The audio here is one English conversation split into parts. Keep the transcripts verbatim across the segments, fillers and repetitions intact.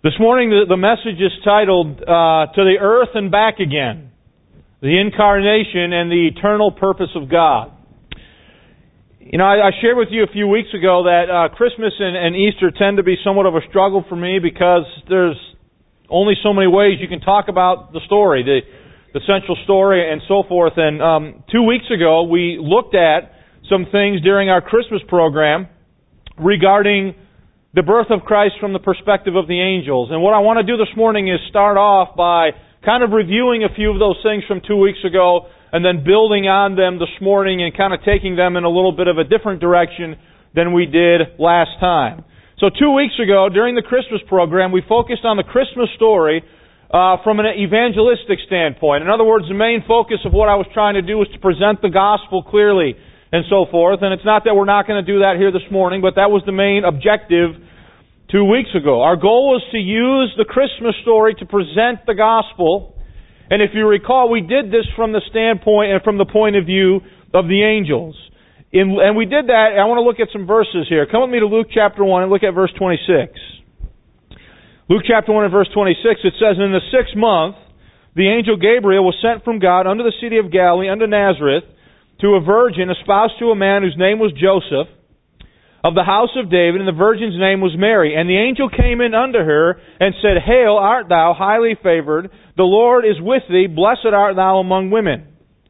This morning the, the message is titled, uh, To the Earth and Back Again, the Incarnation and the Eternal Purpose of God. You know, I, I shared with you a few weeks ago that uh, Christmas and, and Easter tend to be somewhat of a struggle for me because there's only so many ways you can talk about the story, the, the central story and so forth. And um, two weeks ago we looked at some things during our Christmas program regarding the birth of Christ from the perspective of the angels. And what I want to do this morning is start off by kind of reviewing a few of those things from two weeks ago and then building on them this morning and kind of taking them in a little bit of a different direction than we did last time. So two weeks ago, during the Christmas program, we focused on the Christmas story uh, from an evangelistic standpoint. In other words, the main focus of what I was trying to do was to present the gospel clearly and so forth. And it's not that we're not going to do that here this morning, but that was the main objective two weeks ago. Our goal was to use the Christmas story to present the gospel. And if you recall, we did this from the standpoint and from the point of view of the angels. In, and we did that. I want to look at some verses here. Come with me to Luke chapter one and look at verse twenty-six. Luke chapter one and verse twenty-six, it says, "In the sixth month, the angel Gabriel was sent from God unto the city of Galilee, unto Nazareth, to a virgin espoused to a man whose name was Joseph, of the house of David, and the virgin's name was Mary. And the angel came in unto her, and said, Hail, art thou highly favored, the Lord is with thee, blessed art thou among women.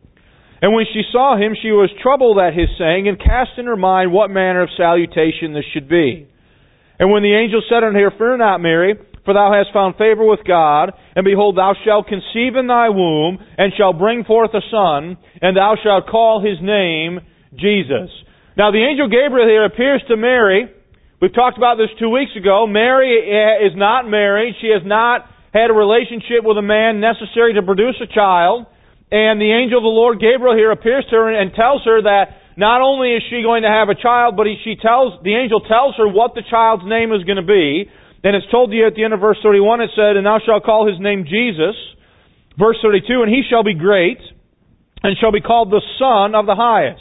And when she saw him, she was troubled at his saying, and cast in her mind what manner of salutation this should be. And when the angel said unto her, Fear not, Mary, for thou hast found favor with God, and behold, thou shalt conceive in thy womb, and shalt bring forth a son, and thou shalt call his name Jesus." Now the angel Gabriel here appears to Mary. We've talked about this two weeks ago. Mary is not married. She has not had a relationship with a man necessary to produce a child. And the angel of the Lord Gabriel here appears to her and tells her that not only is she going to have a child, but he, she tells the angel tells her what the child's name is going to be. And it's told you at the end of verse thirty-one, it said, "And thou shalt call his name Jesus." Verse thirty-two, "And he shall be great, and shall be called the Son of the Highest.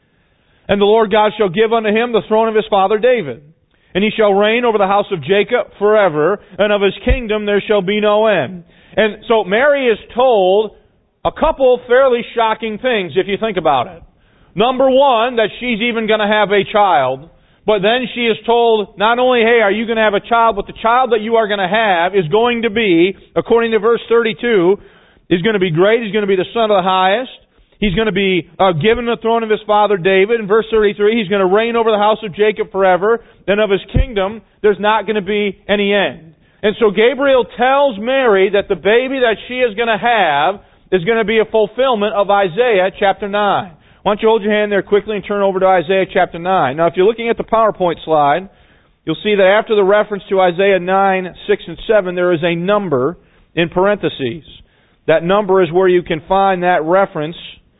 And the Lord God shall give unto him the throne of his father David. And he shall reign over the house of Jacob forever, and of his kingdom there shall be no end." And so Mary is told a couple fairly shocking things, if you think about it. Number one, that she's even going to have a child. But then she is told, not only, hey, are you going to have a child, but the child that you are going to have is going to be, according to verse thirty-two, is going to be great. He's going to be the Son of the Highest. He's going to be uh, given the throne of his father David. In verse thirty-three, he's going to reign over the house of Jacob forever. And of his kingdom, there's not going to be any end. And so Gabriel tells Mary that the baby that she is going to have is going to be a fulfillment of Isaiah chapter nine. Why don't you hold your hand there quickly and turn over to Isaiah chapter nine. Now, if you're looking at the PowerPoint slide, you'll see that after the reference to Isaiah nine, six, and seven, there is a number in parentheses. That number is where you can find that reference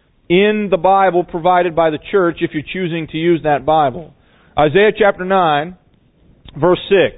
in the Bible provided by the church if you're choosing to use that Bible. Isaiah chapter nine, verse six.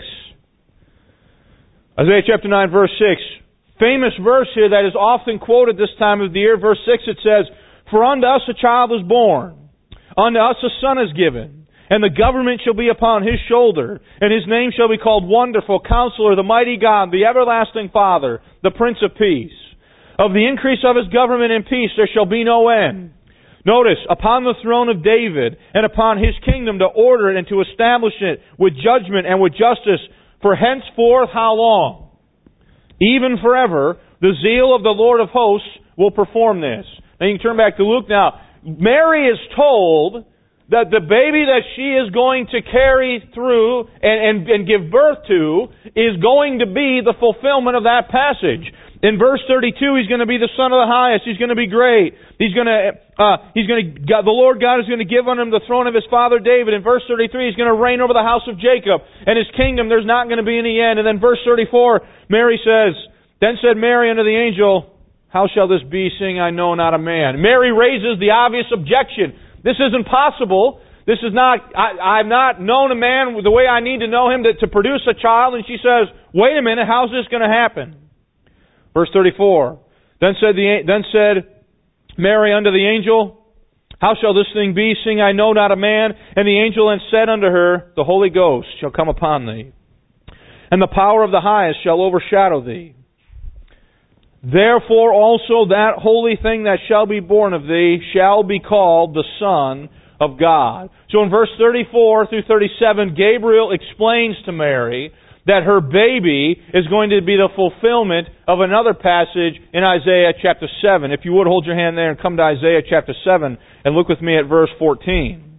Isaiah chapter nine, verse six. Famous verse here that is often quoted this time of the year. Verse six, it says, "For unto us a child is born, unto us a son is given, and the government shall be upon his shoulder, and his name shall be called Wonderful, Counselor, the Mighty God, the Everlasting Father, the Prince of Peace. Of the increase of his government and peace there shall be no end." Notice, upon the throne of David and upon his kingdom to order it and to establish it with judgment and with justice for henceforth how long? Even forever, the zeal of the Lord of hosts will perform this. Now you can turn back to Luke now. Mary is told that the baby that she is going to carry through and, and, and give birth to is going to be the fulfillment of that passage. In verse thirty-two, he's going to be the Son of the Highest. He's going to be great. He's going to, uh, he's going to, God, the Lord God is going to give unto him the throne of his father David. In verse thirty-three, he's going to reign over the house of Jacob. And his kingdom, there's not going to be any end. And then verse thirty-four, Mary says, "Then said Mary unto the angel, How shall this be, seeing I know not a man?" Mary raises the obvious objection. This isn't possible. This is not, I, I've not known a man the way I need to know him to, to produce a child. And she says, wait a minute, how's this going to happen? Verse thirty-four, Then said the then said Mary unto the angel, How shall this thing be, seeing I know not a man? And the angel then said unto her, The Holy Ghost shall come upon thee, and the power of the highest shall overshadow thee. Therefore also that holy thing that shall be born of thee shall be called the Son of God. So in verse thirty-four through thirty-seven, Gabriel explains to Mary that her baby is going to be the fulfillment of another passage in Isaiah chapter seven. If you would, hold your hand there and come to Isaiah chapter seven and look with me at verse fourteen.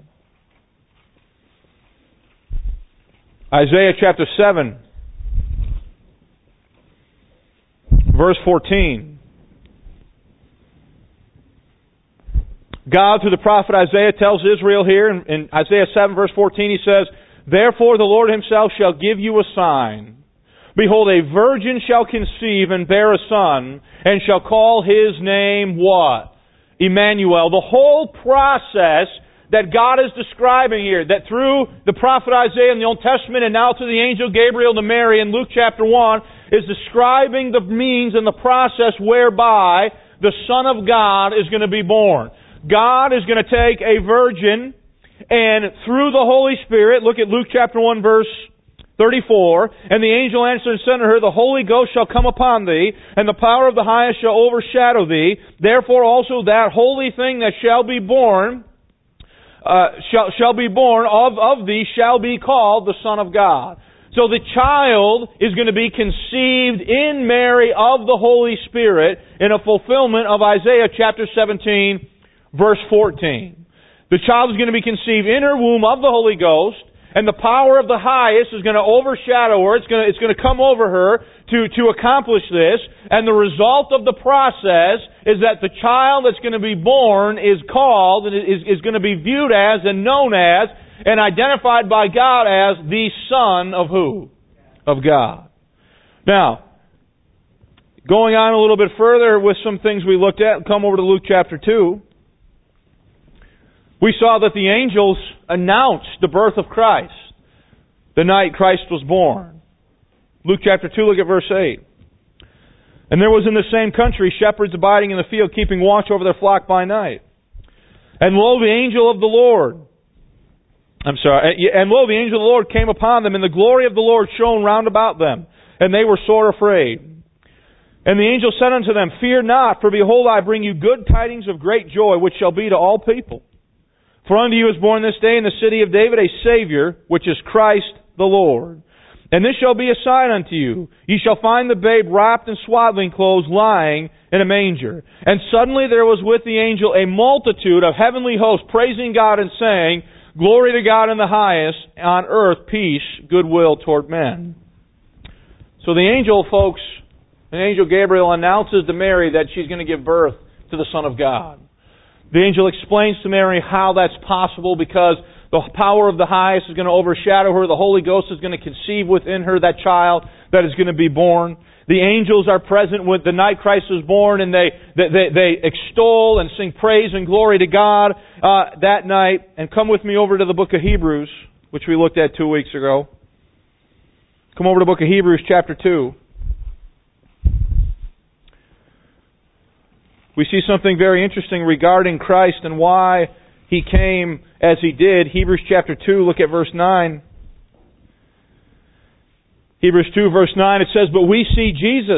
Isaiah chapter seven, verse fourteen. God, through the prophet Isaiah, tells Israel here in, in Isaiah seven, verse fourteen, He says, Therefore the Lord Himself shall give you a sign. Behold, a virgin shall conceive and bear a son, and shall call His name what? Emmanuel. The whole process that God is describing here, that through the prophet Isaiah in the Old Testament and now through the angel Gabriel to Mary in Luke chapter one, is describing the means and the process whereby the Son of God is going to be born. God is going to take a virgin, and through the Holy Spirit, look at Luke chapter one verse thirty-four, and the angel answered and said to her, The Holy Ghost shall come upon thee, and the power of the highest shall overshadow thee. Therefore also that holy thing that shall be born, uh, shall, shall be born of, of thee shall be called the Son of God. So the child is going to be conceived in Mary of the Holy Spirit in a fulfillment of Isaiah chapter seventeen, verse fourteen. The child is going to be conceived in her womb of the Holy Ghost, and the power of the highest is going to overshadow her. It's going to, it's going to come over her to, to accomplish this. And the result of the process is that the child that's going to be born is called, and is, is going to be viewed as and known as and identified by God as the Son of who? Of God. Now, going on a little bit further with some things we looked at, come over to Luke chapter two. We saw that the angels announced the birth of Christ the night Christ was born. Luke chapter two, look at verse eight. And there was in the same country shepherds abiding in the field, keeping watch over their flock by night. And lo, the angel of the Lord, I'm sorry, and lo, the angel of the Lord came upon them, and the glory of the Lord shone round about them, and they were sore afraid. And the angel said unto them, Fear not, for behold, I bring you good tidings of great joy, which shall be to all people. For unto you is born this day in the city of David a Savior, which is Christ the Lord. And this shall be a sign unto you. Ye shall find the babe wrapped in swaddling clothes, lying in a manger. And suddenly there was with the angel a multitude of heavenly hosts, praising God and saying, Glory to God in the highest, on earth peace, goodwill toward men. So the angel, folks, the angel Gabriel announces to Mary that she's going to give birth to the Son of God. The angel explains to Mary how that's possible because the power of the highest is going to overshadow her. The Holy Ghost is going to conceive within her that child that is going to be born. The angels are present with the night Christ was born, and they they, they, they extol and sing praise and glory to God uh, that night. And come with me over to the book of Hebrews, which we looked at two weeks ago. Come over to the book of Hebrews chapter two. We see something very interesting regarding Christ and why He came as He did. Hebrews chapter two, look at verse nine. Hebrews two, verse nine, it says, But we see Jesus.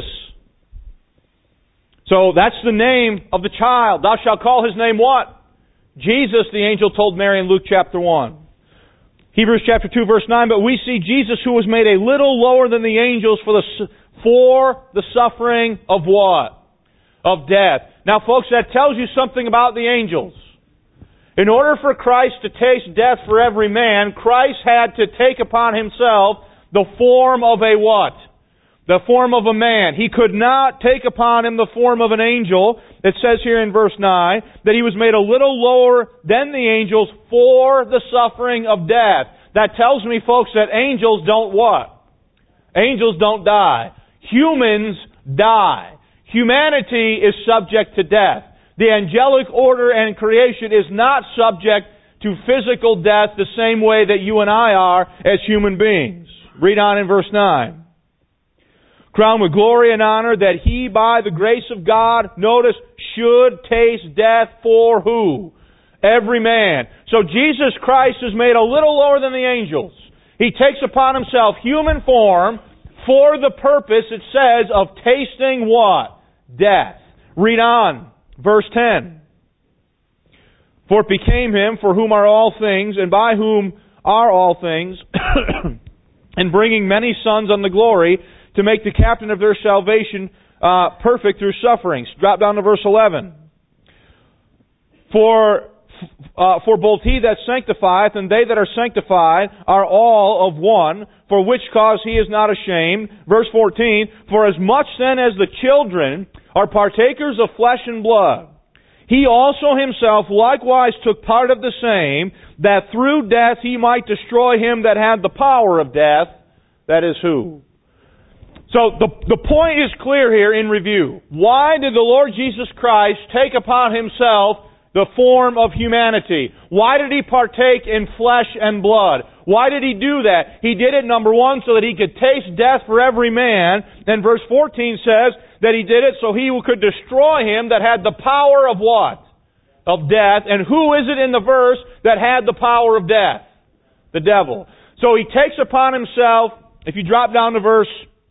So that's the name of the child. Thou shalt call His name what? Jesus, the angel told Mary in Luke chapter one. Hebrews chapter two, verse nine, But we see Jesus, who was made a little lower than the angels for the, for the suffering of what? Of death. Now, folks, that tells you something about the angels. In order for Christ to taste death for every man, Christ had to take upon Himself the form of a what? The form of a man. He could not take upon Him the form of an angel. It says here in verse nine that He was made a little lower than the angels for the suffering of death. That tells me, folks, that angels don't what? Angels don't die. Humans die. Humanity is subject to death. The angelic order and creation is not subject to physical death the same way that you and I are as human beings. Read on in verse nine. Crowned with glory and honor, that He, by the grace of God, notice, should taste death for who? Every man. So Jesus Christ is made a little lower than the angels. He takes upon Himself human form for the purpose, it says, of tasting what? Death. Read on. Verse ten. For it became him for whom are all things, and by whom are all things, and bringing many sons unto glory, to make the captain of their salvation uh, perfect through sufferings. Drop down to verse eleven. For uh, for both he that sanctifieth and they that are sanctified are all of one, for which cause he is not ashamed. Verse fourteen. For as much then as the children are partakers of flesh and blood, he also himself likewise took part of the same, that through death he might destroy him that had the power of death. That is who? So the, the point is clear here in review. Why did the Lord Jesus Christ take upon himself the form of humanity? Why did he partake in flesh and blood? Why did he do that? He did it, number one, so that he could taste death for every man. And verse fourteen says that he did it so he could destroy him that had the power of what? Of death. And who is it in the verse that had the power of death? The devil. So he takes upon himself, if you drop down to verse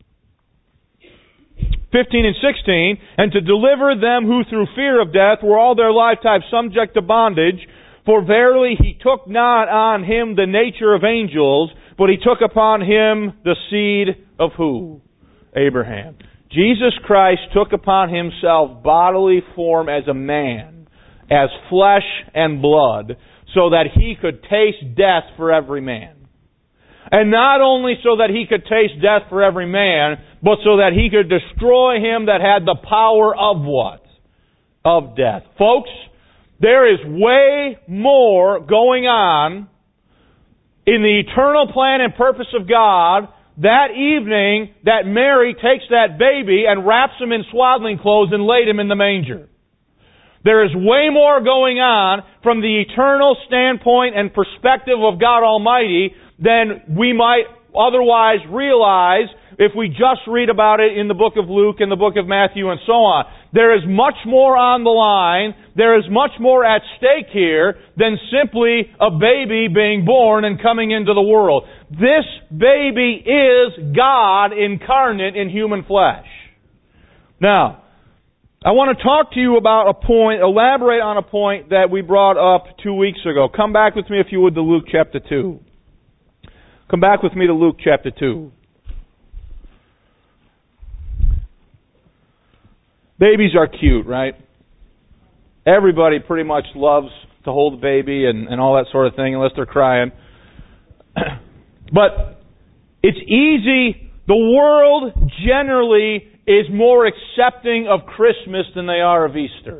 fifteen and sixteen, and to deliver them who through fear of death were all their lifetime subject to bondage. For verily he took not on him the nature of angels, but he took upon him the seed of who? Abraham. Jesus Christ took upon himself bodily form as a man, as flesh and blood, so that he could taste death for every man. And not only so that he could taste death for every man, but so that he could destroy him that had the power of what? Of death. Folks, there is way more going on in the eternal plan and purpose of God that evening that Mary takes that baby and wraps him in swaddling clothes and laid him in the manger. There is way more going on from the eternal standpoint and perspective of God Almighty than we might otherwise realize if we just read about it in the book of Luke and the book of Matthew and so on. There is much more on the line. There is much more at stake here than simply a baby being born and coming into the world. This baby is God incarnate in human flesh. Now, I want to talk to you about a point, elaborate on a point that we brought up two weeks ago. Come back with me, if you would, to Luke chapter two. Come back with me to Luke chapter two. Babies are cute, right? Everybody pretty much loves to hold a baby and, and all that sort of thing, unless they're crying. But it's easy. The world generally is more accepting of Christmas than they are of Easter.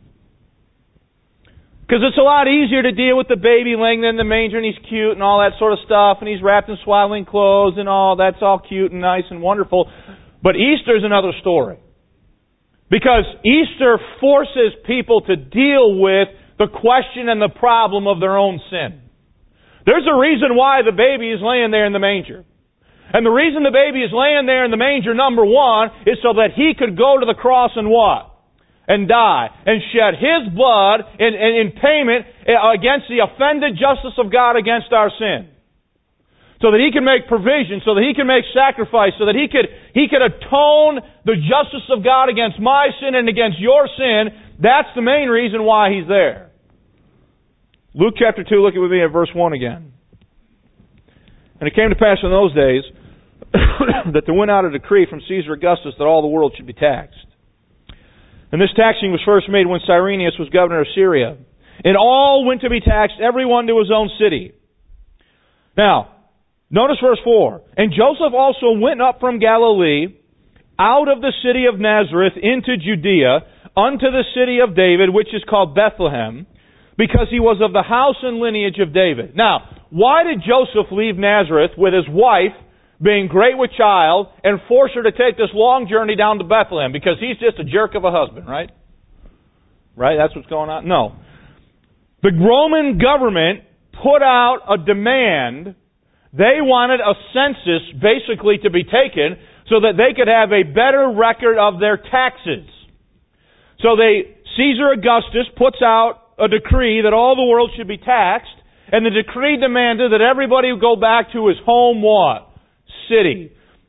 Because it's a lot easier to deal with the baby laying in the manger and he's cute and all that sort of stuff and he's wrapped in swaddling clothes and all. That's all cute and nice and wonderful. But Easter's another story. Because Easter forces people to deal with the question and the problem of their own sin. There's a reason why the baby is laying there in the manger. And the reason the baby is laying there in the manger, number one, is so that he could go to the cross and what? And die. And shed his blood in, in, in payment against the offended justice of God against our sin. So that he can make provision, so that he can make sacrifice, so that he could, he could atone the justice of God against my sin and against your sin. That's the main reason why he's there. Luke chapter two, look with me at verse one again. And it came to pass in those days that there went out a decree from Caesar Augustus that all the world should be taxed. And this taxing was first made when Cyrenius was governor of Syria. And all went to be taxed, every one to his own city. Now, notice verse four. And Joseph also went up from Galilee, out of the city of Nazareth, into Judea, unto the city of David, which is called Bethlehem, because he was of the house and lineage of David. Now, why did Joseph leave Nazareth with his wife, being great with child, and force her to take this long journey down to Bethlehem? Because he's just a jerk of a husband, right? Right? That's what's going on? No. The Roman government put out a demand. They wanted a census basically to be taken so that they could have a better record of their taxes. So they, Caesar Augustus puts out a decree that all the world should be taxed, and the decree demanded that everybody would go back to his home what? City.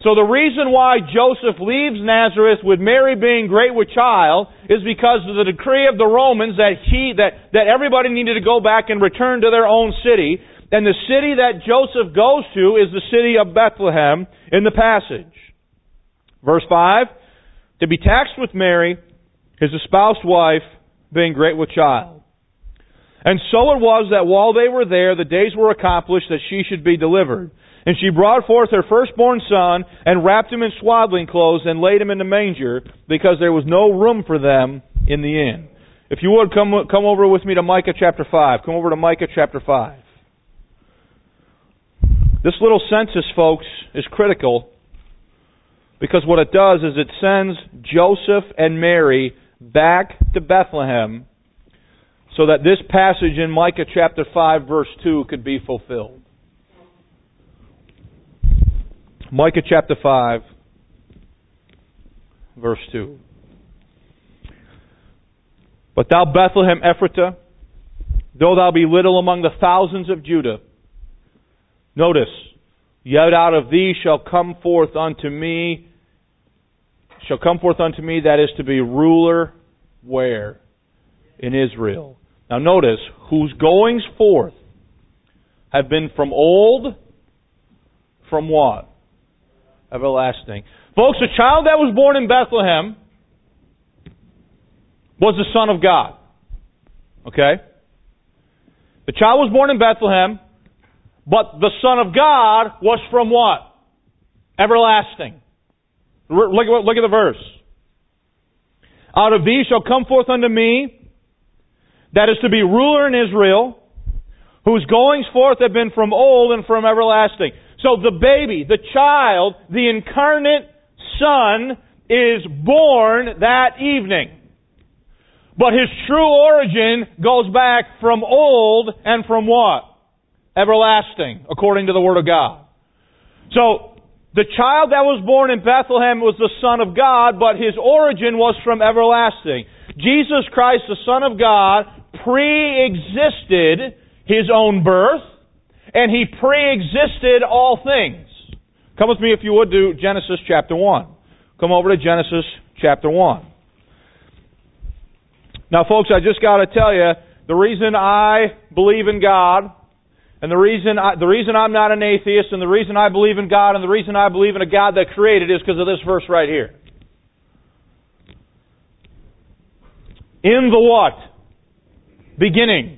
So the reason why Joseph leaves Nazareth with Mary being great with child is because of the decree of the Romans that he that, that everybody needed to go back and return to their own city. And the city that Joseph goes to is the city of Bethlehem in the passage. Verse five, to be taxed with Mary, his espoused wife, being great with child. And so it was that while they were there, the days were accomplished that she should be delivered. And she brought forth her firstborn son, and wrapped him in swaddling clothes, and laid him in the manger, because there was no room for them in the inn. If you would, come, come over with me to Micah chapter five. Come over to Micah chapter five. This little census, folks, is critical, because what it does is it sends Joseph and Mary back to Bethlehem so that this passage in Micah chapter five, verse two could be fulfilled. Micah chapter five, verse two. But thou Bethlehem Ephratah, though thou be little among the thousands of Judah, notice, yet out of thee shall come forth unto me, shall come forth unto me that is to be ruler, where? In Israel. Now notice, whose goings forth have been from old, from what? Everlasting. Folks, the child that was born in Bethlehem was the Son of God. Okay? The child was born in Bethlehem, but the Son of God was from what? Everlasting. Look at, look at the verse. Out of thee shall come forth unto me, that is to be ruler in Israel, whose goings forth have been from old and from everlasting. So the baby, the child, the incarnate Son is born that evening. But His true origin goes back from old and from what? Everlasting, according to the Word of God. So, the child that was born in Bethlehem was the Son of God, but His origin was from everlasting. Jesus Christ, the Son of God, pre-existed His own birth, and He pre-existed all things. Come with me, if you would, to Genesis chapter one. Come over to Genesis chapter one. Now, folks, I just got to tell you, the reason I believe in God, and the reason I, the reason I'm not an atheist, and the reason I believe in God, and the reason I believe in a God that created is because of this verse right here. In the what? Beginning.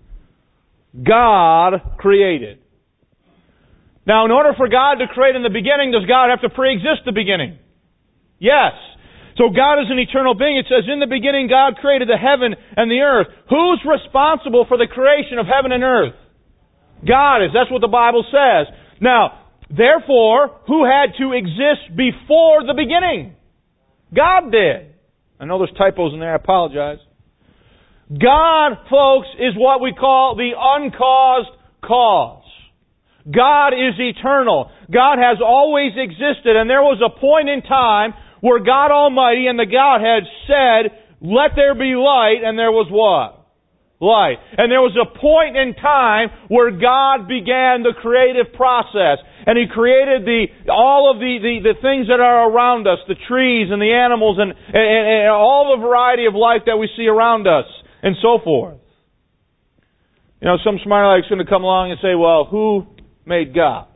God created. Now, in order for God to create in the beginning, does God have to pre-exist the beginning? Yes. So God is an eternal being. It says, in the beginning God created the heaven and the earth. Who's responsible for the creation of heaven and earth? God is. That's what the Bible says. Now, therefore, who had to exist before the beginning? God did. I know there's typos in there. I apologize. God, folks, is what we call the uncaused cause. God is eternal. God has always existed, and there was a point in time where God Almighty and the Godhead said, let there be light, and there was what? Light. And there was a point in time where God began the creative process. And He created the all of the, the, the things that are around us, the trees and the animals and, and, and all the variety of life that we see around us, and so forth. You know, some smart aleck's going to come along and say, well, who made God?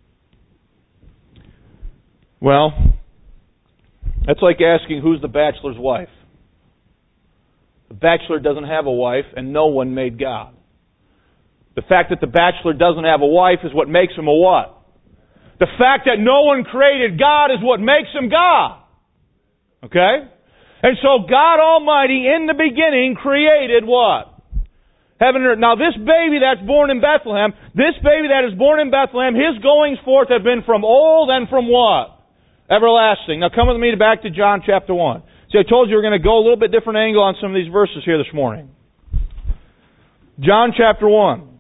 Well, that's like asking who's the bachelor's wife. The bachelor doesn't have a wife, and no one made God. The fact that the bachelor doesn't have a wife is what makes him a what? The fact that no one created God is what makes him God. Okay? And so God Almighty in the beginning created what? Heaven and earth. Now this baby that's born in Bethlehem, this baby that is born in Bethlehem, his goings forth have been from old and from what? Everlasting. Now come with me back to John chapter one. See, I told you we're going to go a little bit different angle on some of these verses here this morning. John chapter one.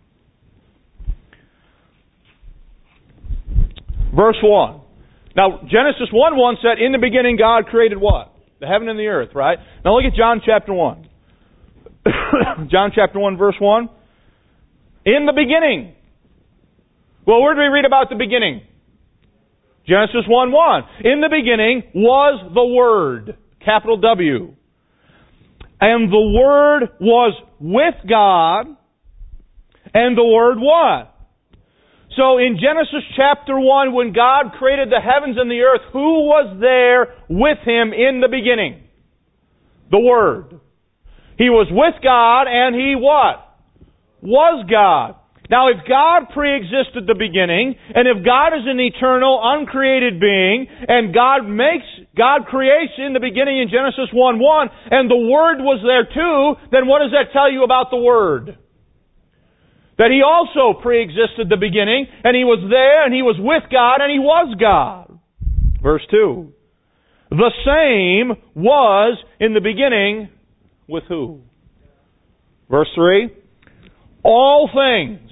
Verse one. Now, Genesis one one said, in the beginning God created what? The heaven and the earth, right? Now look at John chapter one. John chapter one, verse one. In the beginning. Well, where do we read about the beginning? Genesis one one. In the beginning was the Word, capital W. And the Word was with God, and the Word what? So in Genesis chapter one, when God created the heavens and the earth, who was there with Him in the beginning? The Word. He was with God, and He what? Was God. Now, if God pre-existed the beginning, and if God is an eternal, uncreated being, and God makes, God creates in the beginning in Genesis one one, and the Word was there too, then what does that tell you about the Word? That He also pre-existed the beginning, and He was there, and He was with God, and He was God. Verse two. The same was in the beginning with who? Verse three. All things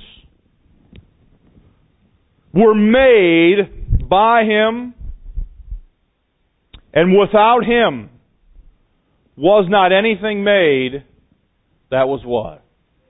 were made by Him, and without Him was not anything made that was what?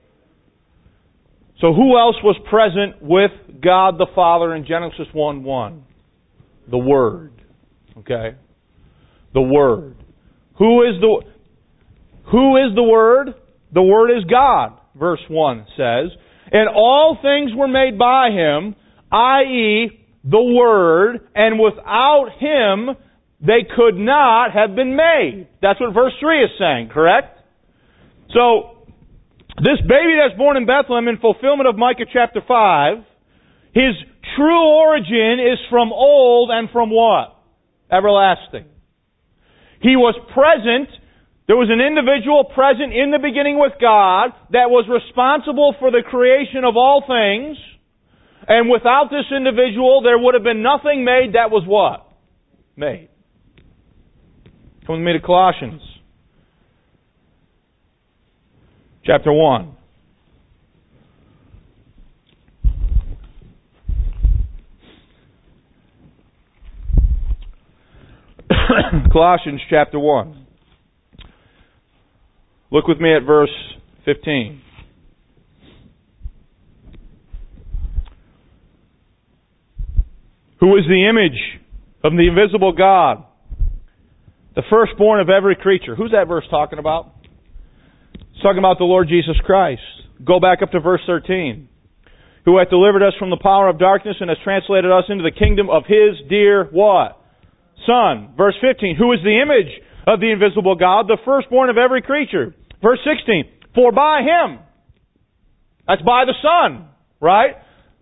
So who else was present with God the Father in Genesis one one? The Word. Okay? The Word. Who is the Who is the Word? The Word is God, verse one says. And all things were made by Him, that is, the Word, and without Him they could not have been made. That's what verse three is saying, correct? So, this baby that's born in Bethlehem in fulfillment of Micah chapter five, his true origin is from old and from what? Everlasting. He was present. There was an individual present in the beginning with God that was responsible for the creation of all things. And without this individual, there would have been nothing made that was what? Made. Come with me to Colossians. Chapter one. Colossians chapter one. Look with me at verse fifteen. Who is the image of the invisible God, the firstborn of every creature. Who's that verse talking about? It's talking about the Lord Jesus Christ. Go back up to verse thirteen. Who hath delivered us from the power of darkness and has translated us into the kingdom of His dear what? Son. Verse fifteen. Who is the image of the invisible God, the firstborn of every creature. Verse sixteen. For by Him, that's by the Son, right?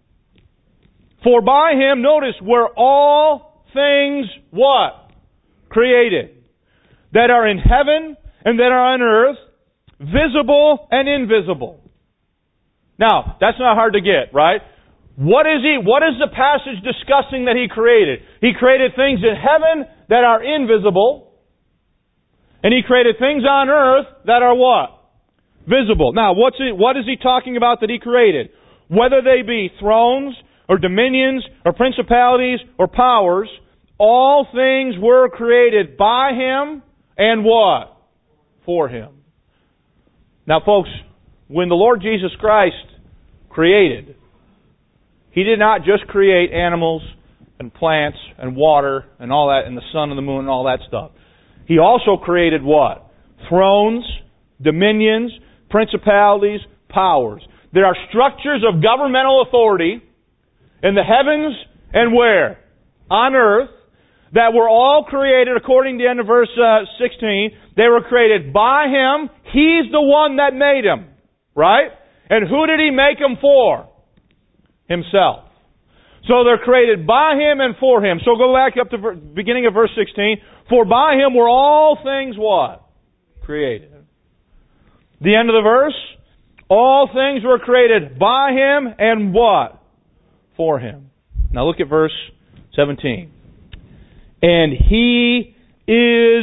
For by Him, notice, were all things what? Created. That are in heaven and that are on earth, visible and invisible. Now, that's not hard to get, right? What is He, what is the passage discussing that He created? He created things in heaven that are invisible, and He created things on earth that are what? Visible. Now, what's it, what is He talking about that He created? Whether they be thrones, or dominions, or principalities, or powers, all things were created by Him, and what? For Him. Now, folks, when the Lord Jesus Christ created, He did not just create animals, and plants, and water, and all that, and the sun and the moon, and all that stuff. He also created what? Thrones, dominions, principalities, powers. There are structures of governmental authority in the heavens and where? On earth, that were all created, according to the end of verse uh, sixteen, they were created by Him. He's the one that made them. Right? And who did He make them for? Himself. So they're created by Him and for Him. So go back up to the beginning of verse sixteen. For by Him were all things what? Created. The end of the verse. All things were created by Him and what? For Him. Now look at verse seventeen. And He is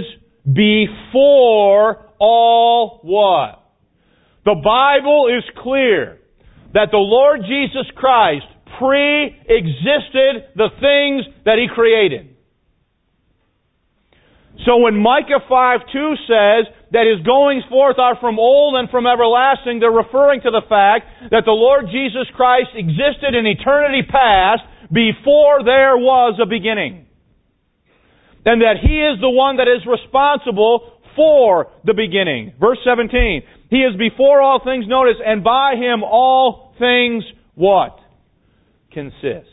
before all what? The Bible is clear that the Lord Jesus Christ pre-existed the things that He created. So when Micah five two says that His goings forth are from old and from everlasting, they're referring to the fact that the Lord Jesus Christ existed in eternity past before there was a beginning. And that He is the one that is responsible for the beginning. Verse seventeen, He is before all things, notice, and by Him all things what? Consist.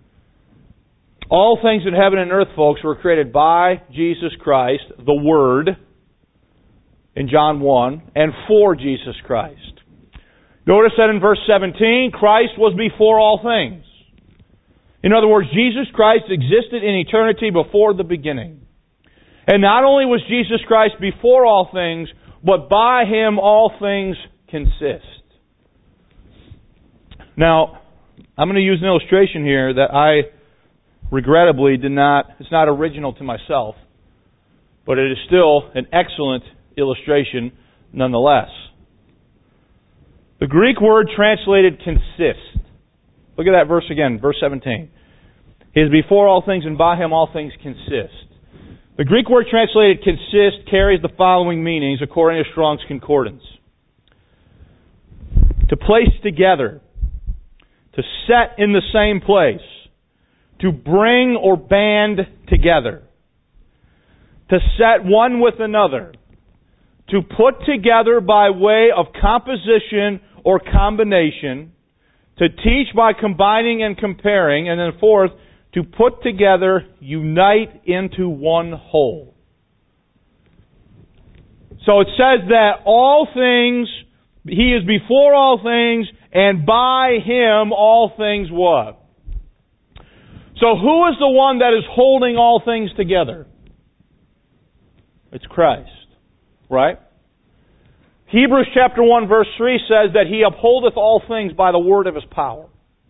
All things in heaven and earth, folks, were created by Jesus Christ, the Word, in John one, and for Jesus Christ. Notice that in verse seventeen, Christ was before all things. In other words, Jesus Christ existed in eternity before the beginning. And not only was Jesus Christ before all things, but by Him all things consist. Now, I'm going to use an illustration here that I regrettably did not, it's not original to myself, but it is still an excellent illustration nonetheless. The Greek word translated consist. Look at that verse again, verse seventeen. He is before all things, and by Him all things consist. The Greek word translated consist carries the following meanings according to Strong's Concordance. To place together, to set in the same place, to bring or band together, to set one with another, to put together by way of composition or combination, to teach by combining and comparing, and then fourth, to put together, unite into one whole. So it says that all things, He is before all things, and by Him all things what? So who is the one that is holding all things together? It's Christ. Right? Hebrews chapter one verse three says that He upholdeth all things by the word of His power.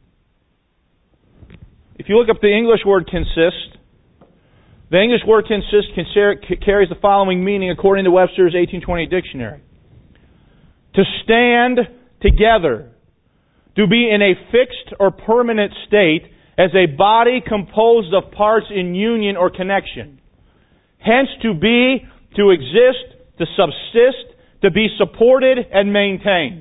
If you look up the English word consist, the English word consist carries the following meaning according to Webster's eighteen twenty dictionary. To stand together, to be in a fixed or permanent state, as a body composed of parts in union or connection. Hence, to be, to exist, to subsist, to be supported and maintained.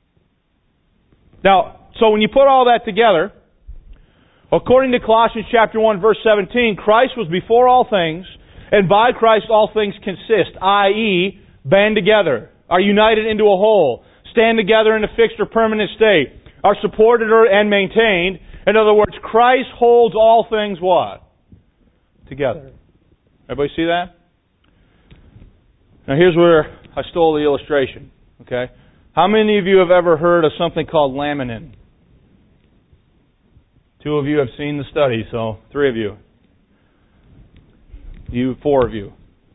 Now, so when you put all that together, according to Colossians chapter one, verse seventeen, Christ was before all things, and by Christ all things consist, that is, band together, are united into a whole, stand together in a fixed or permanent state, are supported and maintained. In other words, Christ holds all things what? Together. Everybody see that? Now here's where I stole the illustration. Okay? How many of you have ever heard of something called laminin? Two of you have seen the study, so three of you. You, four of you.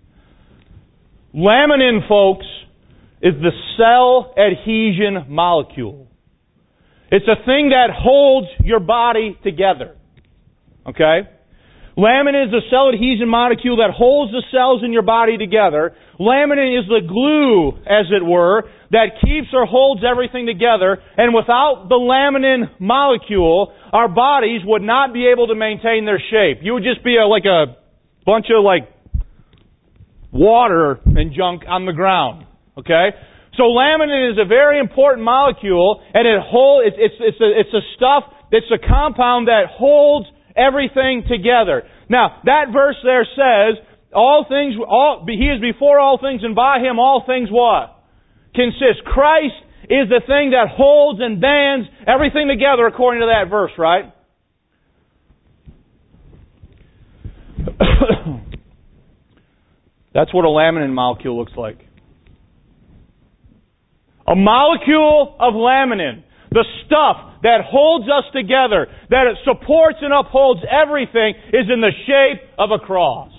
Laminin, folks, is the cell adhesion molecule. It's a thing that holds your body together. Okay? Laminin is the cell adhesion molecule that holds the cells in your body together. Laminin is the glue, as it were, that keeps or holds everything together. And without the laminin molecule, our bodies would not be able to maintain their shape. You would just be a, like a bunch of like water and junk on the ground. Okay? So laminin is a very important molecule, and it hold, it's, it's, it's, a, it's a stuff, it's a compound that holds everything together. Now, that verse there says, all things, all, He is before all things, and by Him all things what? Consist. Christ is the thing that holds and bands everything together according to that verse, right? That's what a laminin molecule looks like. A molecule of laminin, the stuff that holds us together, that it supports and upholds everything, is in the shape of a cross.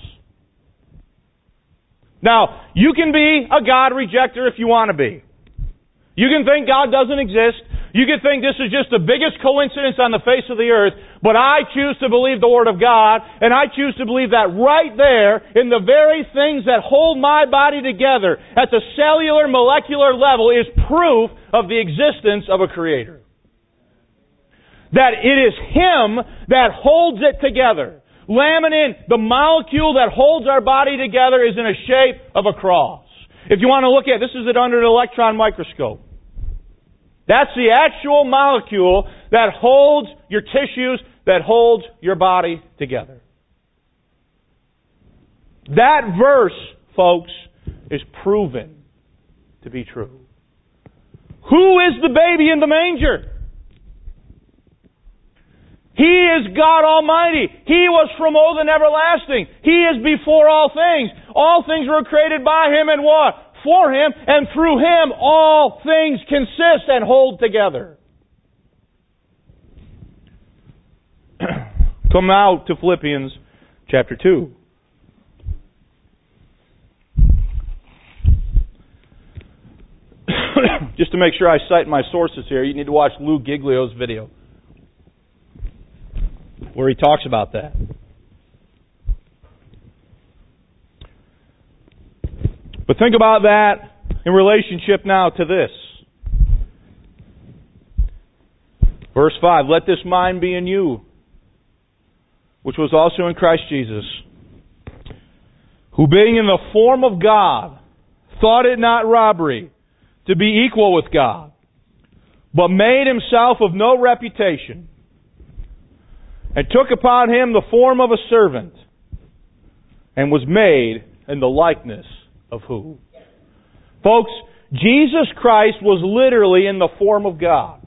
Now, you can be a God rejecter if you want to be. You can think God doesn't exist. You can think this is just the biggest coincidence on the face of the earth, but I choose to believe the Word of God, and I choose to believe that right there, in the very things that hold my body together, at the cellular, molecular level, is proof of the existence of a Creator. That it is Him that holds it together. laminin, the molecule that holds our body together, is in a shape of a cross. If you want to look at it, this is it under an electron microscope. That's the actual molecule that holds your tissues, that holds your body together. That verse, folks, is proven to be true. Who is the baby in the manger? He is God Almighty. He was from old and everlasting. He is before all things. All things were created by Him and what? For Him, and through Him all things consist and hold together. Come now to Philippians chapter two. Just to make sure I cite my sources here, you need to watch Lou Giglio's video, where he talks about that. But think about that in relationship now to this. Verse five, let this mind be in you, which was also in Christ Jesus, who being in the form of God, thought it not robbery to be equal with God, but made Himself of no reputation, and took upon Him the form of a servant, and was made in the likeness of who? Folks, Jesus Christ was literally in the form of God.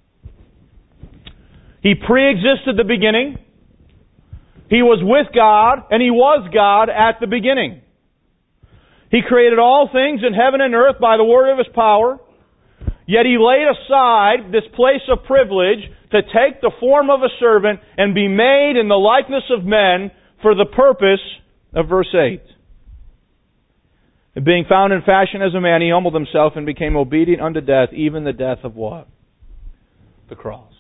He pre-existed the beginning. He was with God, and He was God at the beginning. He created all things in heaven and earth by the word of His power. Yet He laid aside this place of privilege to take the form of a servant and be made in the likeness of men for the purpose of verse eight. And being found in fashion as a man, He humbled Himself and became obedient unto death, even the death of what? The cross.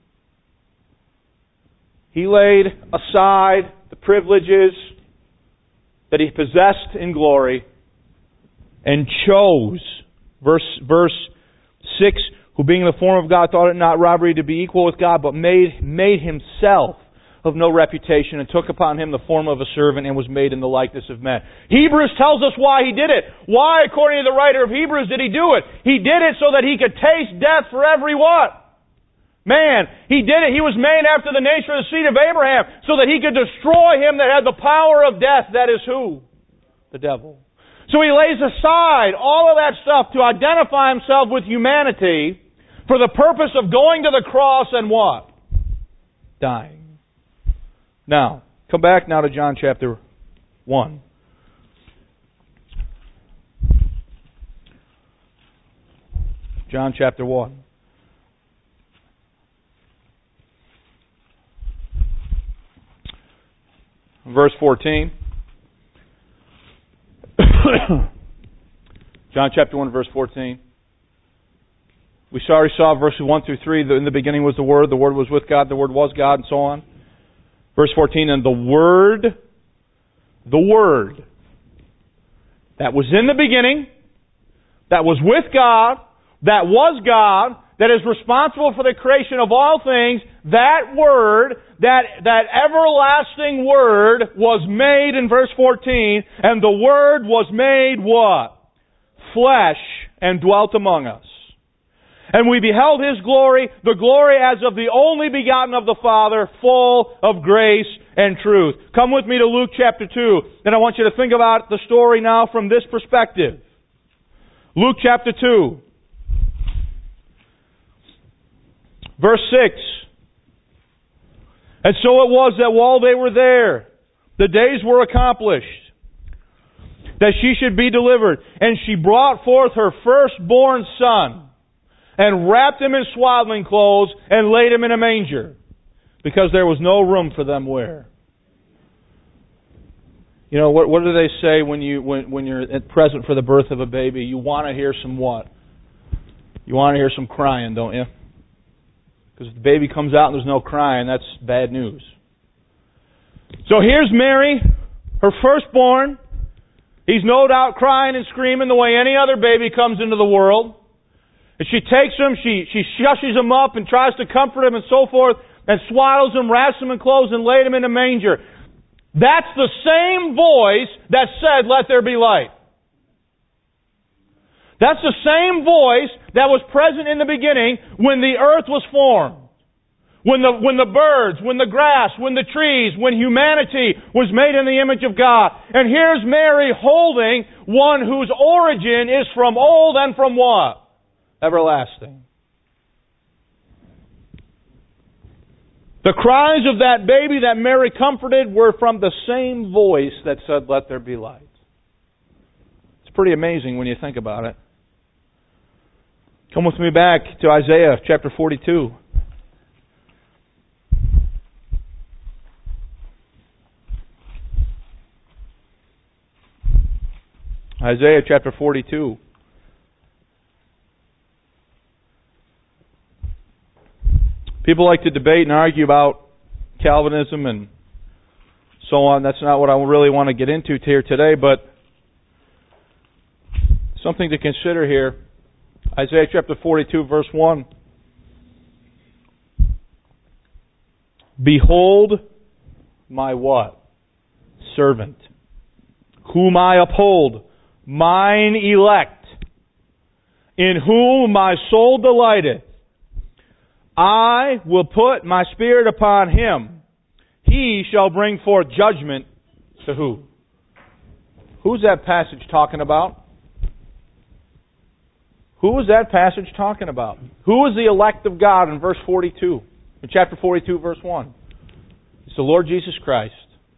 He laid aside the privileges that He possessed in glory and chose, verse, verse six, who being in the form of God thought it not robbery to be equal with God, but made, made Himself of no reputation, and took upon Him the form of a servant, and was made in the likeness of men. Hebrews tells us why He did it. Why, according to the writer of Hebrews, did He do it? He did it so that He could taste death for every what? Man. He did it. He was made after the nature of the seed of Abraham, so that He could destroy him that had the power of death. That is who? The devil. So He lays aside all of that stuff to identify Himself with humanity for the purpose of going to the cross and what? Dying. Now, come back now to John chapter one. John chapter one. Verse fourteen. John chapter one, verse fourteen. We already saw verses one through three. In the beginning was the Word. The Word was with God. The Word was God, and so on. Verse fourteen, and the Word, the Word, that was in the beginning, that was with God, that was God, that is responsible for the creation of all things, that Word, that, that everlasting Word was made in verse fourteen, and the Word was made what? Flesh, and dwelt among us. And we beheld His glory, the glory as of the only begotten of the Father, full of grace and truth. Come with me to Luke chapter two, and I want you to think about the story now from this perspective. Luke chapter two. Verse six. And so it was that while they were there, the days were accomplished, that she should be delivered. And she brought forth her firstborn son, and wrapped him in swaddling clothes, and laid him in a manger, because there was no room for them where? You know, what, what do they say when, you, when, when you're at present for the birth of a baby? You want to hear some what? You want to hear some crying, don't you? Because if the baby comes out and there's no crying, that's bad news. So here's Mary, her firstborn. He's no doubt crying and screaming the way any other baby comes into the world. And she takes him, she, she shushes him up and tries to comfort him and so forth, and swaddles him, wraps him in clothes, and laid him in a manger. That's the same voice that said, "Let there be light." That's the same voice that was present in the beginning when the earth was formed. When the, when the birds, when the grass, when the trees, when humanity was made in the image of God. And here's Mary holding one whose origin is from old and from what? Everlasting. The cries of that baby that Mary comforted were from the same voice that said, "Let there be light." It's pretty amazing when you think about it. Come with me back to Isaiah chapter forty-two. Isaiah chapter forty-two. People like to debate and argue about Calvinism and so on. That's not what I really want to get into here today, but something to consider here. Isaiah chapter forty-two, verse one. Behold my what? Servant, whom I uphold, mine elect, in whom my soul delighteth. I will put my Spirit upon him. He shall bring forth judgment to who? Who's that passage talking about? Who is that passage talking about? Who is the elect of God in verse forty-two? In chapter forty-two, verse one. It's the Lord Jesus Christ.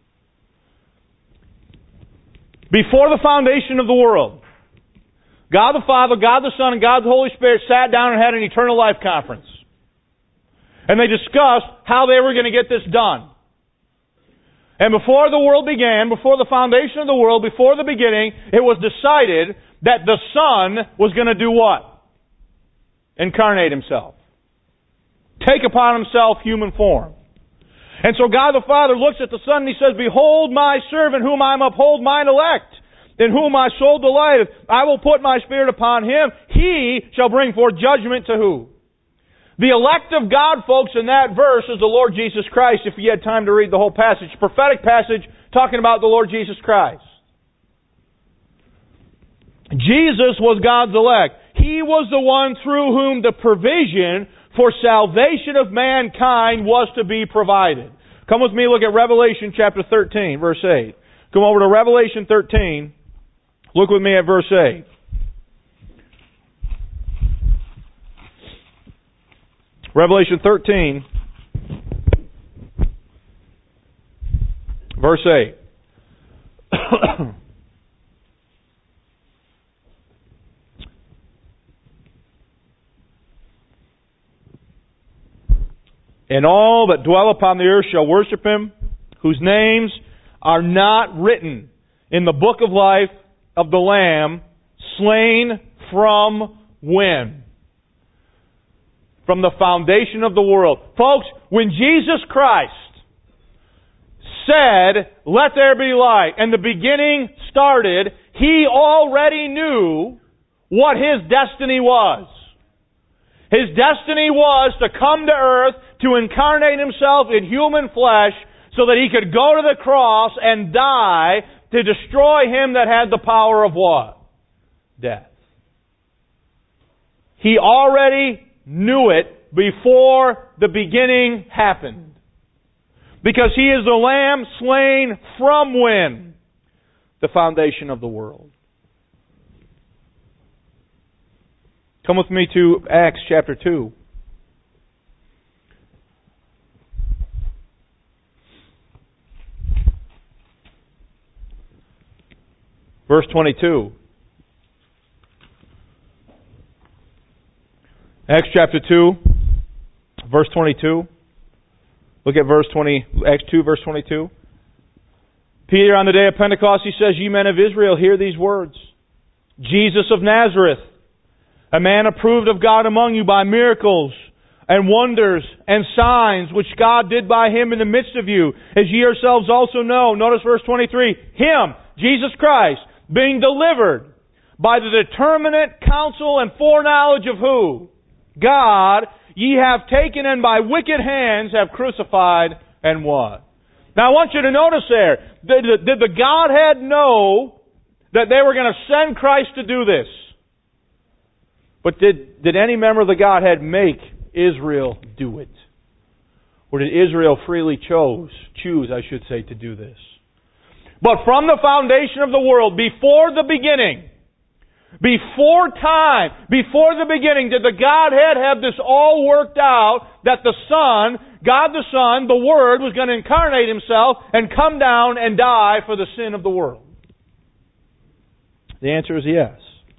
Before the foundation of the world, God the Father, God the Son, and God the Holy Spirit sat down and had an eternal life conference. And they discussed how they were going to get this done. And before the world began, before the foundation of the world, before the beginning, it was decided that the Son was going to do what? Incarnate Himself. Take upon Himself human form. And so God the Father looks at the Son and He says, "Behold my servant whom I uphold, mine elect, in whom my soul delighteth. I will put my Spirit upon him. He shall bring forth judgment to who?" The elect of God, folks, in that verse is the Lord Jesus Christ, if you had time to read the whole passage. Prophetic passage talking about the Lord Jesus Christ. Jesus was God's elect. He was the one through whom the provision for salvation of mankind was to be provided. Come with me, look at Revelation chapter thirteen, verse eight. Come over to Revelation thirteen. Look with me at verse eight. Revelation thirteen, verse eight. And all that dwell upon the earth shall worship Him, whose names are not written in the book of life of the Lamb, slain from when? From the foundation of the world. Folks, when Jesus Christ said, "Let there be light," and the beginning started, He already knew what His destiny was. His destiny was to come to earth, to incarnate Himself in human flesh, so that He could go to the cross and die to destroy him that had the power of what? Death. He already knew it before the beginning happened. Because He is the Lamb slain from when? The foundation of the world. Come with me to Acts chapter two. Verse twenty-two. Acts chapter two, verse twenty-two. Look at verse twenty, Acts two, verse twenty-two. Peter, on the day of Pentecost, he says, "Ye men of Israel, hear these words. Jesus of Nazareth, a man approved of God among you by miracles and wonders and signs which God did by Him in the midst of you, as ye yourselves also know." Notice verse twenty-three. "Him, Jesus Christ, being delivered by the determinate counsel and foreknowledge of who? God, ye have taken and by wicked hands have crucified," and what? Now I want you to notice there, did, did the Godhead know that they were going to send Christ to do this? But did, did any member of the Godhead make Israel do it? Or did Israel freely chose, choose, I should say, to do this? But from the foundation of the world, before the beginning, before time, before the beginning, did the Godhead have this all worked out that the Son, God the Son, the Word, was going to incarnate Himself and come down and die for the sin of the world? The answer is yes.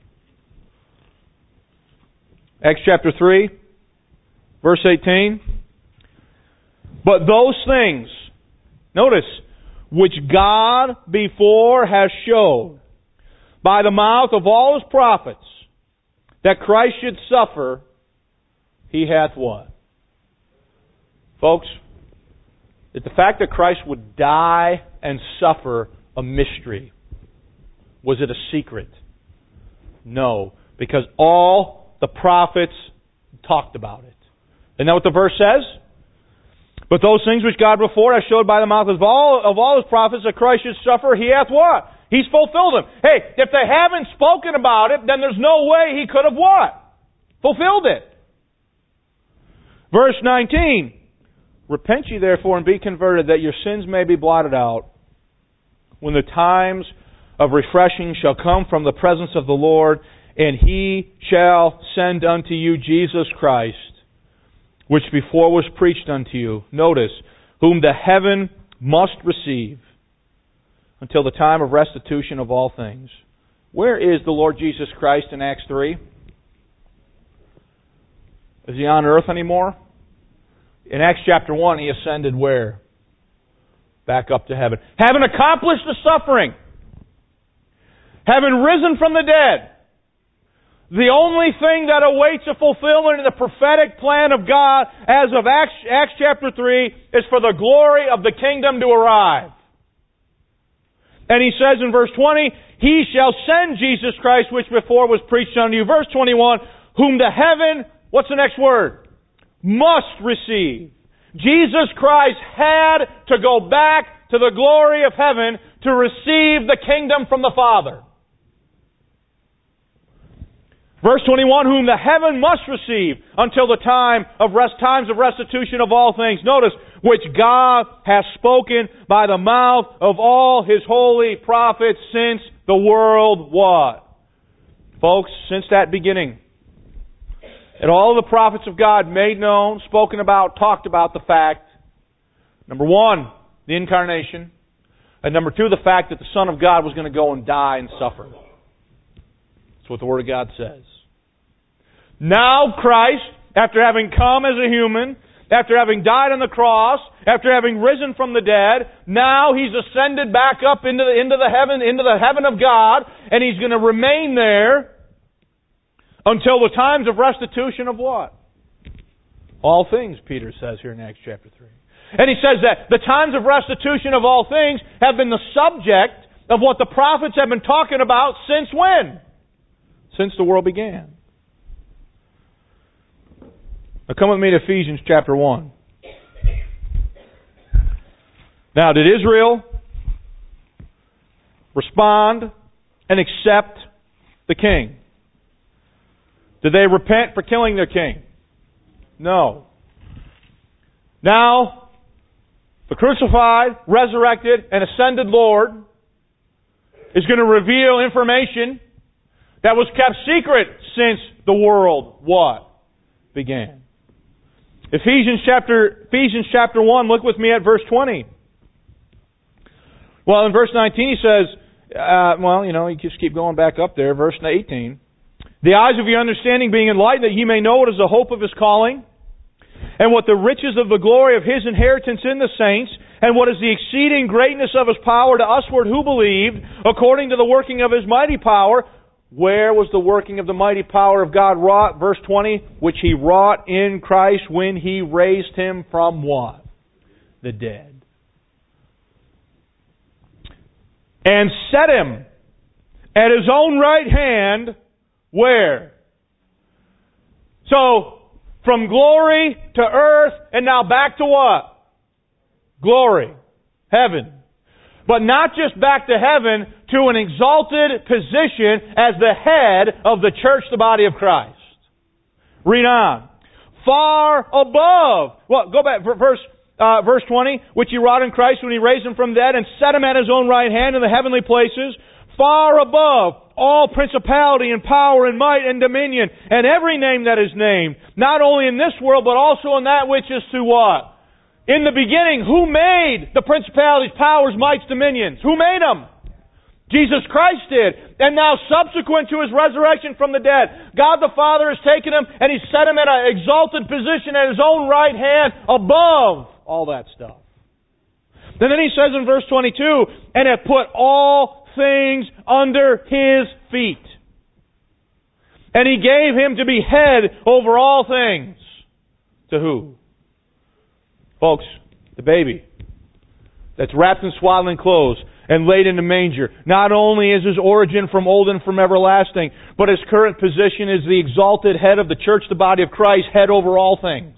Acts chapter three, verse eighteen. But those things, notice, which God before has showed by the mouth of all His prophets, that Christ should suffer, He hath what? Folks, is the fact that Christ would die and suffer a mystery? Was it a secret? No, because all the prophets talked about it. Isn't that what the verse says? But those things which God before has showed by the mouth of all, of all His prophets that Christ should suffer, He hath what? He's fulfilled them. Hey, if they haven't spoken about it, then there's no way He could have what? Fulfilled it. Verse nineteen. Repent ye therefore and be converted, that your sins may be blotted out, when the times of refreshing shall come from the presence of the Lord, and He shall send unto you Jesus Christ, which before was preached unto you. Notice, whom the heaven must receive until the time of restitution of all things. Where is the Lord Jesus Christ in Acts three? Is He on earth anymore? In Acts chapter one, He ascended where? Back up to heaven. Having accomplished the suffering, having risen from the dead, the only thing that awaits a fulfillment in the prophetic plan of God as of Acts, Acts chapter three is for the glory of the kingdom to arrive. And He says in verse twenty, He shall send Jesus Christ, which before was preached unto you. Verse twenty-one, whom the heaven, what's the next word? Must receive. Jesus Christ had to go back to the glory of heaven to receive the kingdom from the Father. Verse twenty-one, whom the heaven must receive until the time of rest, times of restitution of all things. Notice, which God has spoken by the mouth of all His holy prophets since the world what? Folks, since that beginning. And all the prophets of God made known, spoken about, talked about the fact, number one, the incarnation, and number two, the fact that the Son of God was going to go and die and suffer. That's what the Word of God says. Now Christ, after having come as a human, after having died on the cross, after having risen from the dead, now He's ascended back up into the, into the heaven, into the heaven of God, and He's going to remain there until the times of restitution of what? All things, Peter says here in Acts chapter three. And he says that the times of restitution of all things have been the subject of what the prophets have been talking about since when? Since the world began. Now come with me to Ephesians chapter one. Now, did Israel respond and accept the king? Did they repent for killing their king? No. Now, the crucified, resurrected, and ascended Lord is going to reveal information that was kept secret since the world what? Began. Ephesians chapter Ephesians chapter one, look with me at verse twenty. Well, in verse nineteen he says, uh, well, you know, you just keep going back up there, verse eighteen. The eyes of your understanding being enlightened, that ye may know what is the hope of His calling, and what the riches of the glory of His inheritance in the saints, and what is the exceeding greatness of His power to usward who believed, according to the working of His mighty power. Where was the working of the mighty power of God wrought? Verse twenty, which He wrought in Christ when He raised Him from what? The dead. And set Him at His own right hand. Where? So, from glory to earth, and now back to what? Glory. Heaven. But not just back to heaven, to an exalted position as the head of the church, the body of Christ. Read on. Far above. Well, go back, verse uh, verse twenty. Which He wrought in Christ when He raised Him from the dead and set Him at His own right hand in the heavenly places. Far above all principality and power and might and dominion and every name that is named. Not only in this world, but also in that which is to what? In the beginning, who made the principalities, powers, mights, dominions? Who made them? Jesus Christ did. And now subsequent to His resurrection from the dead, God the Father has taken Him and He's set Him at an exalted position at His own right hand above all that stuff. And then He says in verse twenty-two, and hath put all things under His feet. And He gave Him to be head over all things. To who? Folks, the baby that's wrapped in swaddling clothes and laid in a manger. Not only is His origin from old and from everlasting, but His current position is the exalted head of the church, the body of Christ, head over all things.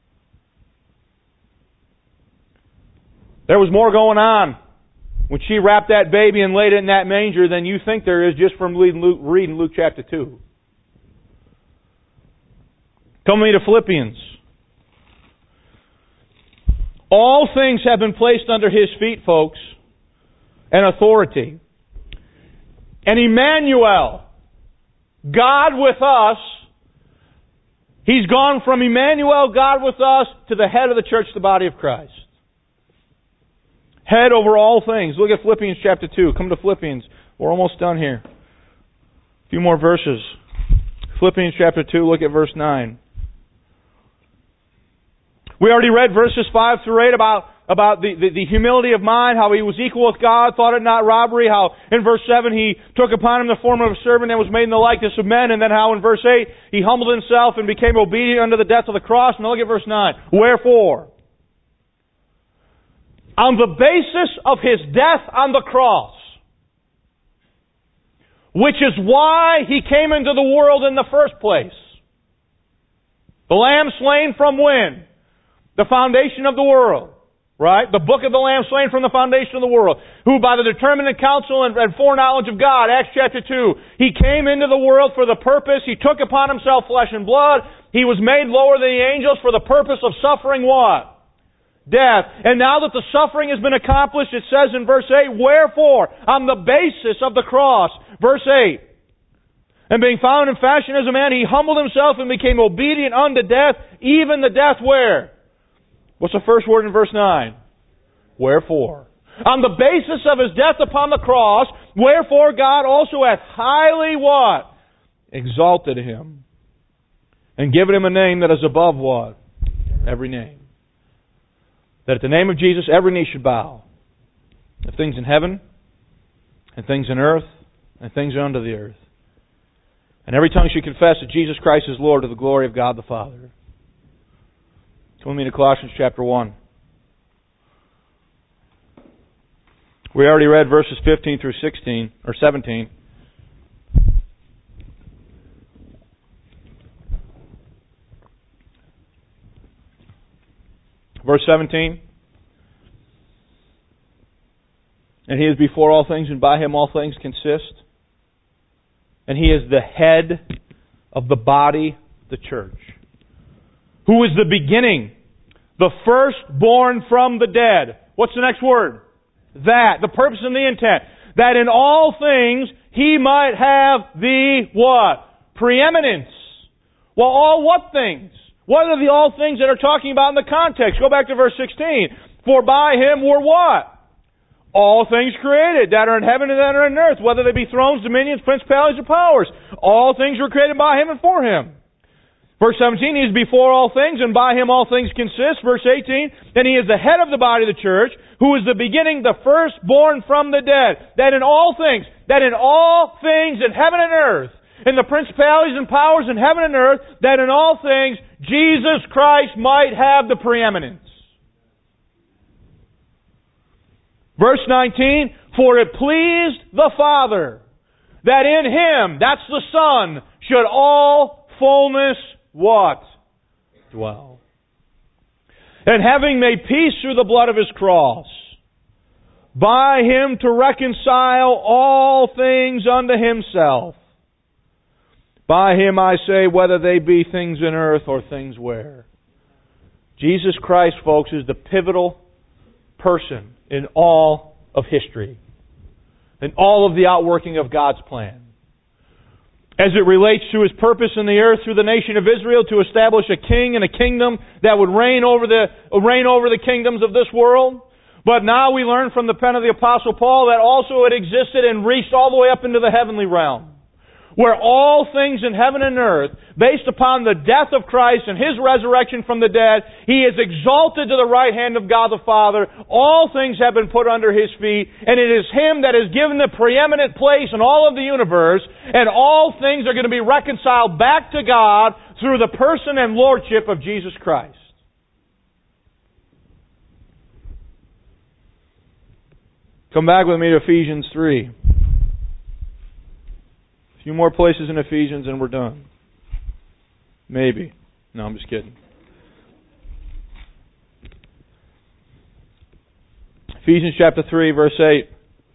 There was more going on when she wrapped that baby and laid it in that manger than you think there is just from reading Luke, reading Luke chapter two. Come with me to Philippians. All things have been placed under His feet, folks, and authority. And Emmanuel, God with us, He's gone from Emmanuel, God with us, to the head of the church, the body of Christ. Head over all things. Look at Philippians chapter two. Come to Philippians. We're almost done here. A few more verses. Philippians chapter two, look at verse nine. We already read verses five through eight about, about the, the, the humility of mind, how He was equal with God, thought it not robbery, how in verse seven He took upon Him the form of a servant and was made in the likeness of men, and then how in verse eight He humbled Himself and became obedient unto the death of the cross. Now look at verse nine. Wherefore, on the basis of His death on the cross, which is why He came into the world in the first place, the Lamb slain from when? The foundation of the world. Right? The book of the Lamb slain from the foundation of the world. Who by the determinate counsel and, and foreknowledge of God, Acts chapter two, He came into the world for the purpose, He took upon Himself flesh and blood, He was made lower than the angels for the purpose of suffering what? Death. And now that the suffering has been accomplished, it says in verse eight, wherefore, on the basis of the cross, verse eight, and being found in fashion as a man, He humbled Himself and became obedient unto death, even the death where? What's the first word in verse nine? Wherefore. On the basis of His death upon the cross, wherefore God also hath highly what? Exalted Him. And given Him a name that is above what? Every name. That at the name of Jesus every knee should bow. Of things in heaven, and things in earth, and things under the earth. And every tongue should confess that Jesus Christ is Lord to the glory of God the Father. Come with me to Colossians chapter one. We already read verses fifteen through sixteen, or seventeen. Verse seventeen. And He is before all things, and by Him all things consist. And He is the head of the body, the church. Who is the beginning, the firstborn from the dead. What's the next word? That. The purpose and the intent. That in all things He might have the what? Preeminence. Well, all what things? What are the all things that are talking about in the context? Go back to verse sixteen. For by Him were what? All things created that are in heaven and that are in earth, whether they be thrones, dominions, principalities, or powers. All things were created by Him and for Him. Verse seventeen, He is before all things, and by Him all things consist. Verse eighteen, then He is the head of the body of the church, who is the beginning, the firstborn from the dead. That in all things, that in all things in heaven and earth, in the principalities and powers in heaven and earth, that in all things Jesus Christ might have the preeminence. Verse nineteen, for it pleased the Father that in Him, that's the Son, should all fullness what? Dwell. And having made peace through the blood of His cross, by Him to reconcile all things unto Himself. By Him, I say, whether they be things in earth or things where. Jesus Christ, folks, is the pivotal person in all of history, in all of the outworking of God's plan. As it relates to His purpose in the earth through the nation of Israel to establish a king and a kingdom that would reign over the reign over the kingdoms of this world. But now we learn from the pen of the Apostle Paul that also it existed and reached all the way up into the heavenly realm, where all things in heaven and earth, based upon the death of Christ and His resurrection from the dead, He is exalted to the right hand of God the Father. All things have been put under His feet, and it is Him that is given the preeminent place in all of the universe, and all things are going to be reconciled back to God through the person and lordship of Jesus Christ. Come back with me to Ephesians three. A few more places in Ephesians and we're done. Maybe. No, I'm just kidding. Ephesians chapter three, verse eight.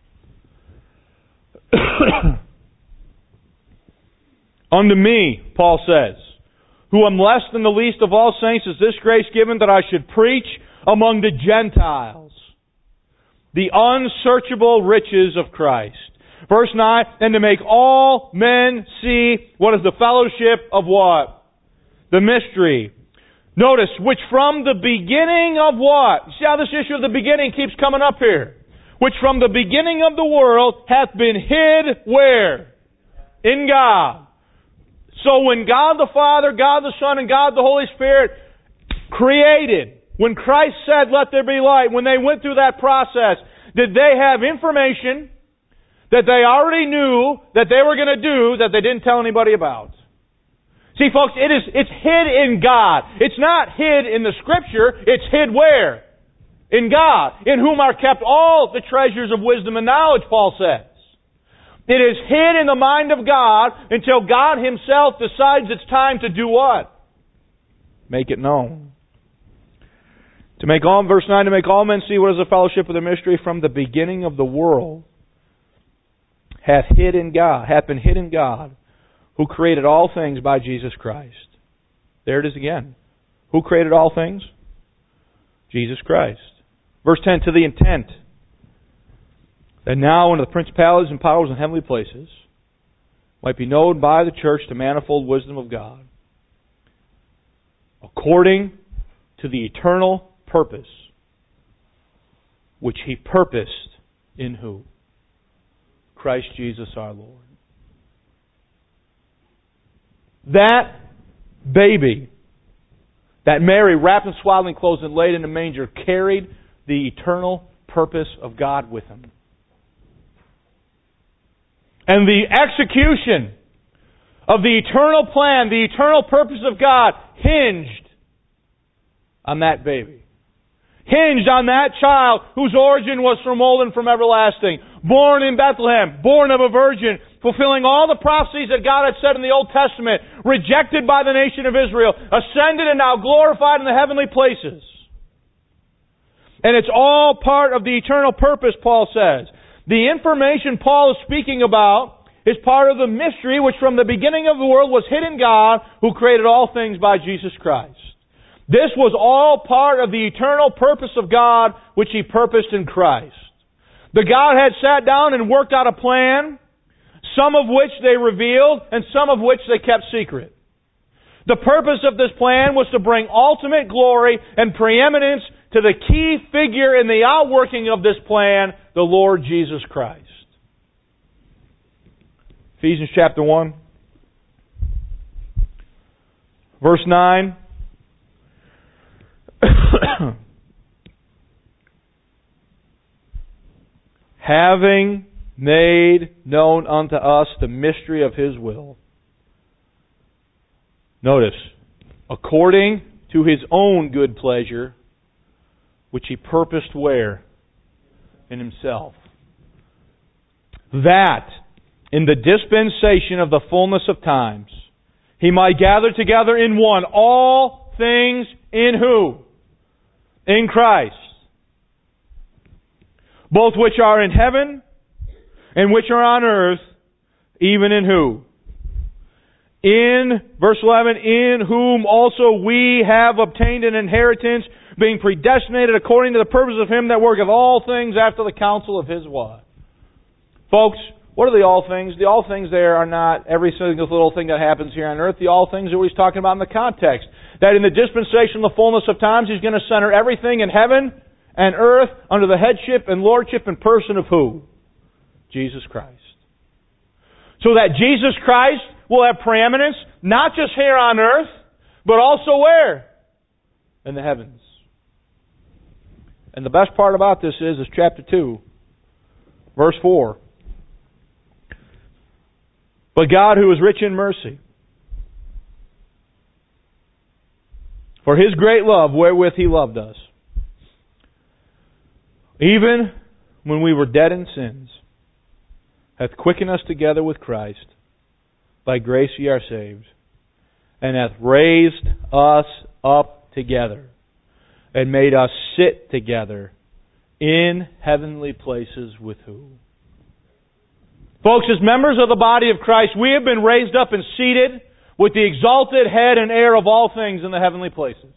Unto me, Paul says, who am less than the least of all saints, is this grace given that I should preach among the Gentiles the unsearchable riches of Christ. Verse nine, and to make all men see what is the fellowship of what? The mystery. Notice, which from the beginning of what? See how this issue of the beginning keeps coming up here. Which from the beginning of the world hath been hid where? In God. So when God the Father, God the Son, and God the Holy Spirit created, when Christ said, let there be light, when they went through that process, did they have information that they already knew that they were going to do that they didn't tell anybody about? See, folks, it is, it's hid in God. It's not hid in the Scripture. It's hid where? In God, in whom are kept all the treasures of wisdom and knowledge, Paul says. It is hid in the mind of God until God Himself decides it's time to do what? Make it known. To make all, verse nine, to make all men see what is the fellowship of the mystery from the beginning of the world hath hid in God, hath been hid in God, who created all things by Jesus Christ. There it is again. Who created all things? Jesus Christ. Verse ten, to the intent that now unto the principalities and powers in heavenly places might be known by the church the manifold wisdom of God, according to the eternal purpose which He purposed in who? Christ Jesus our Lord. That baby, that Mary wrapped in swaddling clothes and laid in a manger, carried the eternal purpose of God with Him. And the execution of the eternal plan, the eternal purpose of God, hinged on that baby. Hinged on that child whose origin was from old and from everlasting. Born in Bethlehem, born of a virgin, fulfilling all the prophecies that God had said in the Old Testament, rejected by the nation of Israel, ascended and now glorified in the heavenly places. And it's all part of the eternal purpose, Paul says. The information Paul is speaking about is part of the mystery which from the beginning of the world was hid in God, who created all things by Jesus Christ. This was all part of the eternal purpose of God which He purposed in Christ. The Godhead sat down and worked out a plan, some of which they revealed and some of which they kept secret. The purpose of this plan was to bring ultimate glory and preeminence to the key figure in the outworking of this plan, the Lord Jesus Christ. Ephesians chapter one, verse nine. Having made known unto us the mystery of His will. Notice, according to His own good pleasure, which He purposed where? In Himself. That, in the dispensation of the fullness of times, He might gather together in one all things in who? In Christ. both which are in heaven and which are on earth, even in who? In, verse eleven, in whom also we have obtained an inheritance, being predestinated according to the purpose of Him that worketh all things after the counsel of His what? Folks, what are the all things? The all things there are not every single little thing that happens here on earth. The all things are what He's talking about in the context. That in the dispensation of the fullness of times, He's going to center everything in heaven and earth under the headship and lordship and person of who? Jesus Christ. So that Jesus Christ will have preeminence, not just here on earth, but also where? In the heavens. And the best part about this is, is chapter two, verse four. But God, who is rich in mercy, for His great love wherewith He loved us, even when we were dead in sins, hath quickened us together with Christ. By grace ye are saved, and hath raised us up together, and made us sit together in heavenly places with who? Folks, as members of the body of Christ, we have been raised up and seated with the exalted head and heir of all things in the heavenly places.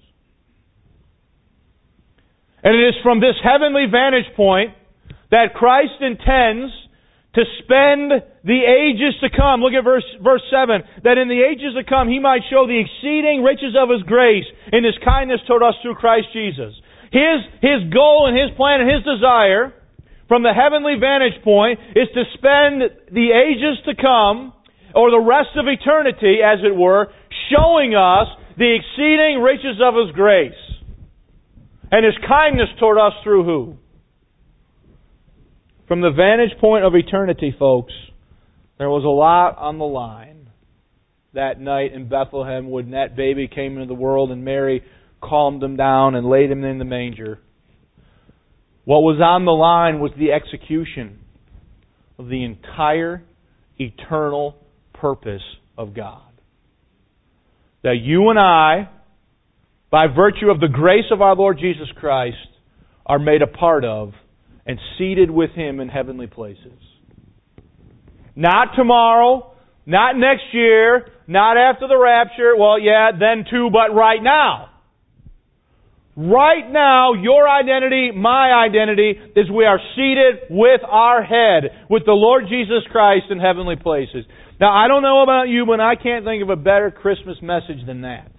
And it is from this heavenly vantage point that Christ intends to spend the ages to come. Look at verse verse seven. That in the ages to come He might show the exceeding riches of His grace in His kindness toward us through Christ Jesus. His, his goal and His plan and His desire from the heavenly vantage point is to spend the ages to come, or the rest of eternity, as it were, showing us the exceeding riches of His grace and His kindness toward us through who? From the vantage point of eternity, folks, there was a lot on the line that night in Bethlehem when that baby came into the world and Mary calmed him down and laid him in the manger. What was on the line was the execution of the entire eternal purpose of God. That you and I, by virtue of the grace of our Lord Jesus Christ, are made a part of and seated with Him in heavenly places. Not tomorrow, not next year, not after the rapture, well, yeah, then too, but right now. Right now, your identity, my identity, is we are seated with our head, with the Lord Jesus Christ in heavenly places. Now, I don't know about you, but I can't think of a better Christmas message than that.